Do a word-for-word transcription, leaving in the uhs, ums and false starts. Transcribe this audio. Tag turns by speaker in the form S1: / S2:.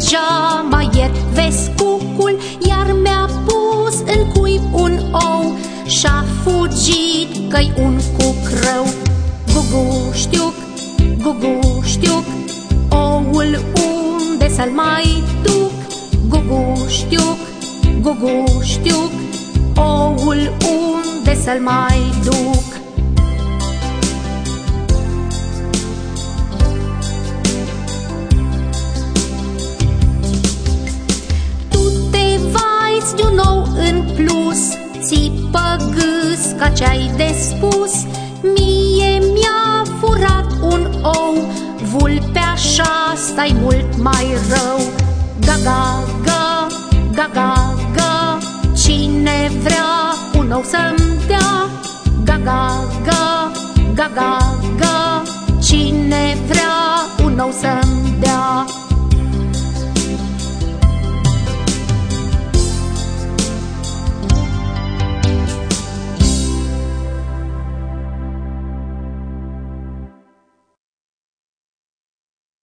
S1: geama ieri. Vezi cucul, iar mi-a pus în cuib un ou și-a fugit că-i un cuc rău. Gugu știuc, gugu știuc, oul unde să-l mai duc? Gugu știuc, gugu știuc, oul unde să-l mai duc? Tu te vaiți de un ou în plus, țipă gâsca ce-ai de spus. Mie mi-a furat un ou, vulpe așa stai mult mai rău. Ga-ga, ga, ga-ga, ga, cine vrea un ou să-mi dea? Ga-ga, ga, ga-ga, ga, cine vrea un ou să-mi